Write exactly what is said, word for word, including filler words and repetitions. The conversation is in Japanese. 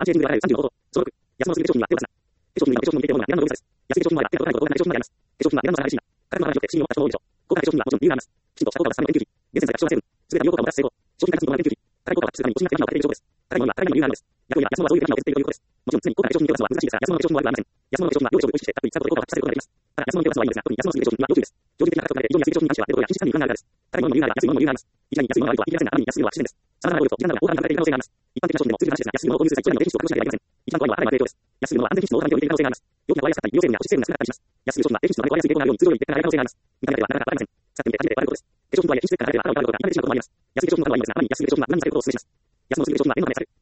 アンチエイジングであらゆるさんじゅうの方法。総録。安物すぎる化粧品は手を出すな。化粧品には化粧品の似ているものが二段の大きさです。安い化粧品は手が届かないことをない化粧品があります。化粧品は二段の差が激しいな。価格の話によって不審を持った人も多いでしょう。高価な化粧品はもちろん理由があります。きちんとした効果を出すための研究費。厳選された希少な成分。すべての利用効果を出す成功。商品開発に伴う研究費。高い効果は達するために欲しがって今をかけている証拠です。高いものには高いには理由があるのです。薬用には安物はそういう手間を削っているということです。もちろん常に高価な化粧品に手を出すのは難しいですが、安物の化粧品は悪くありません。安物の化粧品は良い商品を意識してたっぷり使うことで効果を発揮させることができます。ただ安物に手を出すのはいいのですが、特に安物すぎる化粧品は要注意です。標準的な価格とされて非常に安い化粧品に関しては出ることや品質管理に不安があるからです。高いものの理由なら安いものの理由があります。一概に安いものが悪いとは言い切れませんが、ある意味安いのは自然です。様々な労力と時間などが高価にかかっている可能性があります。一般的な商品でも通常の話ですが、安いものを購入する際、一度でも低品質を確保しなければいけません。一番怖いのは高いものの影響です。安いものは安全品質の大幅に置いている可能性があります。容器が壊れやすかったり、利用成分や保湿成分が少なかったりします。安い商品は低品質の割れ壊れやすい傾向があるように通常より劣化が早い可能性があります。見た目ではなかなかわかりません。使ってみて初めてわかることです。化粧品とはいえ品質劣化が早いというのは頭を打たれることが痛めてしまうこともあります。安い化粧品は悪いのですが、ある意味安い化粧品は無駄にされることをお勧めします。安物すぎる化粧品は念のためされる。